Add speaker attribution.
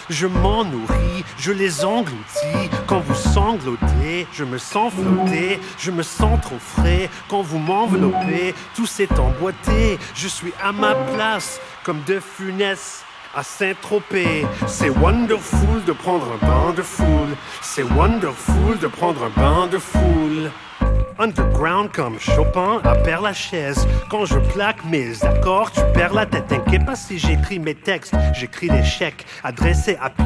Speaker 1: Je m'en nourris, je les engloutis. Quand vous sanglotez, je me sens flotter. Je me sens trop frais quand vous m'enveloppez. Tout s'est emboîté, je suis à ma place, comme De Funès à Saint-Tropez. C'est wonderful de prendre un bain de foule. C'est wonderful de prendre un bain de foule. Underground comme Chopin à Père-Lachaise. Quand je plaque mes accords, tu perds la tête. T'inquiète pas si j'écris mes textes. J'écris des chèques adressés à